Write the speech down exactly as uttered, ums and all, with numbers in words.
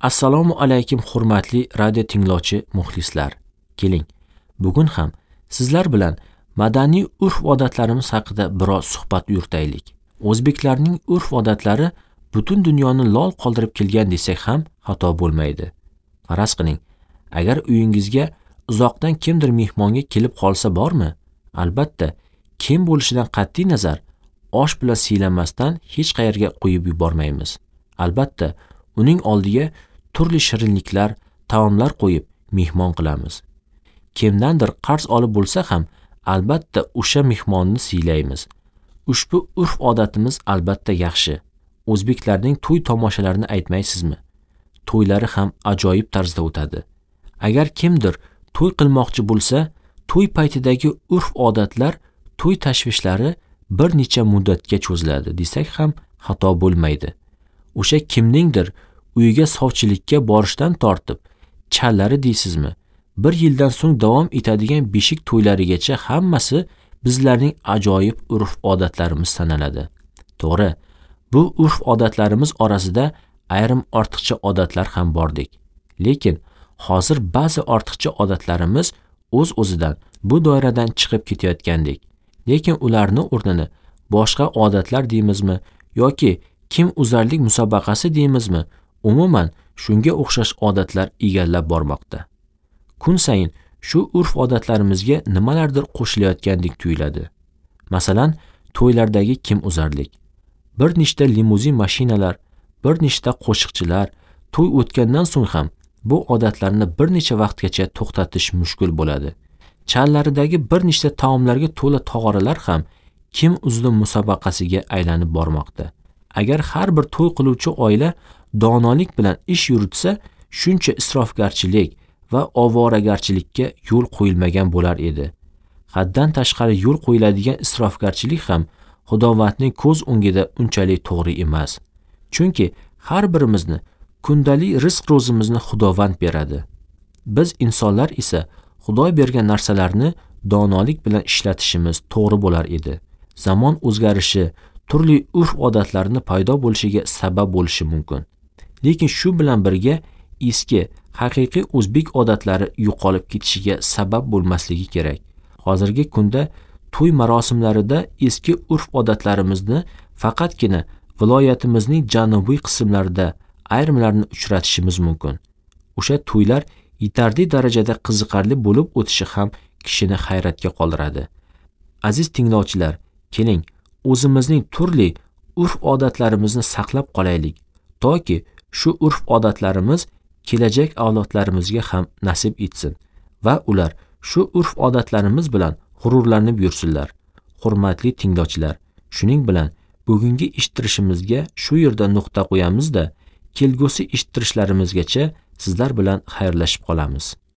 Assalomu alaykum hurmatli radio tinglovchi muxlislar. Keling, bugun ham sizlar bilan madaniy urf-odatlarimiz haqida biroz suhbat yuritaylik. O'zbeklarning urf-odatlari butun dunyoni lol qoldirib kelgan desak ham xato bo'lmaydi. Faraz qiling, agar uyingizga uzoqdan kimdir mehmonga kelib qolsa bormi? Albatta, kim bo'lishidan qat'iy nazar, osh bilan siylamasdan hech qayerga qo'yib yubormaymiz. Albatta, uning oldiga turli shirinliklar, taomlar qo'yib mehmon qilamiz. Kimdandir qarz olib bo'lsa ham albatta o'sha mehmonni siylaymiz. Ushbu urf-odatimiz albatta yaxshi. O'zbeklarning to'y tomoshalarini aytmaysizmi? To'ylari ham ajoyib tarzda o'tadi. Agar kimdir to'y qilmoqchi bo'lsa, to'y paytidagi urf-odatlar, to'y tashvishlari bir necha muddatga cho'ziladi desak ham xato bo'lmaydi. O'sha kimningdir uyiga sovchilikka borishdan tortib, challari deysizmi? Bir yildan so'ng davom etadigan beshik to'ylarigacha hammasi bizlarning ajoyib urf-odatlarimiz sanaladi. To'g'ri, bu urf-odatlarimiz orasida ayrim ortiqcha odatlar ham bordek. Lekin hozir ba'zi ortiqcha odatlarimiz o'z-o'zidan bu doiradan chiqib ketayotgandek. Lekin ularni o'rnini boshqa odatlar deymizmi yoki kim uzarlik musobaqasi deymizmi? Umuman shunga o'xshash odatlar egallab bormoqda. Kun sayin shu urf-odatlarimizga nimalardir qo'shilayotgandek tuyuladi. Masalan, to'ylardagi kim uzarlik. Bir nechta limuzin mashinalar, bir nechta qo'shiqchilar to'y o'tgandan so'ng ham bu odatlarni bir necha vaqtgacha to'xtatish mushkul bo'ladi. Challaridagi bir nechta taomlarga to'la tog'oralar ham kim uzdi musobaqasiga aylanib bormoqda. Agar har bir to'y qiluvchi oila donolik bilan ish yuritsa, shuncha isrofgarchilik va ovoragarchilikka yo'l qo'yilmagan bo'lar edi. Haddan tashqari yo'l qo'yiladigan isrofgarchilik ham Xudovatning ko'z o'ngida unchalik to'g'ri emas. Chunki har birimizni kundalik rizq ro'zimizni Xudovand beradi. Biz insonlar esa Xudo bergan narsalarni donolik bilan ishlatishimiz to'g'ri bo'lar edi. Zamon o'zgarishi turli urf-odatlarni paydo bo'lishiga sabab bo'lishi mumkin. Lekin shu bilan birga eski, haqiqiy o'zbek odatlari yo'qolib ketishiga sabab bo'lmasligi kerak. Hozirgi kunda to'y marosimlarida eski urf-odatlarimizni faqatgina viloyatimizning janubiy qismlarida ayrimlarini uchratishimiz mumkin. O'sha to'ylar yetarli darajada qiziqarli bo'lib o'tishi ham kishini hayratga qoldiradi. Aziz tinglovchilar, keling, o'zimizning turli urf-odatlarimizni saqlab qolaylik, toki shu urf-odatlarimiz kelajak avlodlarimizga ham nasib etsin va ular shu urf-odatlarimiz bilan g'ururlanib yursinlar. Hurmatli tinglovchilar, shuning bilan bugungi eshittirishimizga shu yerda nuqta qo'yamiz-da, kelgusi eshittirishlarimizgacha sizlar bilan xayrlashib qolamiz.